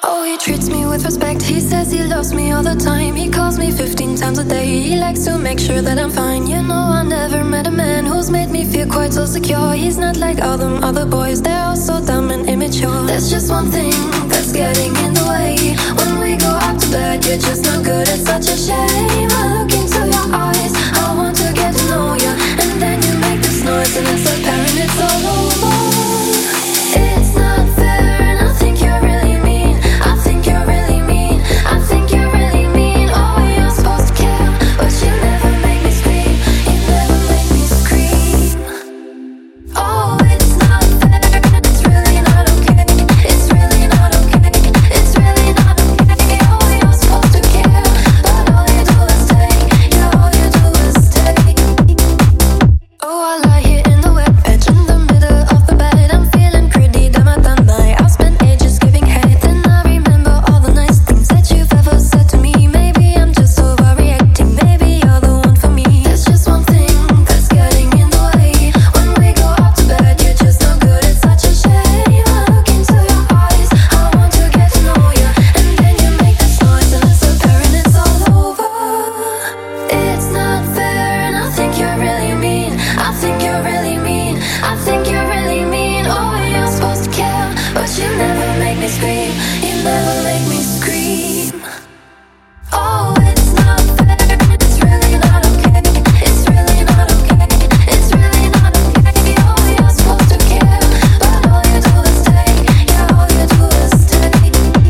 Oh, he treats me with respect. He says he loves me all the time. He calls me 15 times a day. He likes to make sure that I'm fine. You know, I never met a man who's made me feel quite so secure. He's not like all them other boys. They're all so dumb and immature. There's just one thing that's getting in the way. When we go out to bed, you're just no good. It's such a shame. I look into your eyes. I want to get to know you. And then you make this noise and it's apparent it's all over. It's not fair and I think you're really mean. I think you're really mean. I think you're really mean. Oh, you're supposed to care, but you never make me scream. You never make me scream. Oh, it's not fair and it's really not okay. It's really not okay. It's really not okay. Oh, you're supposed to care, but all you do is take. Yeah, all you do is take. Oh, I lie here in the wet bed in the middle of the bed. I'm feeling pretty damn at that night. I've spent ages giving head, and I remember all the nice things that you've ever said to me. Maybe I'm just overreacting. Maybe you're the one for me. There's just one thing that's getting in the way. When we go out to bed, you're just no good. It's such a shame. I look into your eyes. I want to get to know you, and then you make this noise, and it's apparent it's all over. It's not fair, and I think you're really mean. I think you're really mean. I think you're really mean. Oh, you're supposed to care, but you never make me scream. You never make me scream. Oh, it's not fair. It's really not okay. It's really not okay. It's really not okay. Oh, you're supposed to care, but all you do is take. Yeah, all you do is take.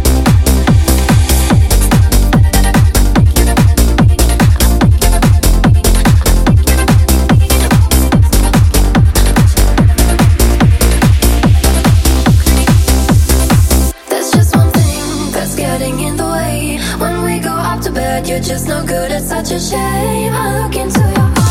There's just one thing that's getting in the way. When we go out to bed, you're just no good. It's such a shame. I look into your eyes.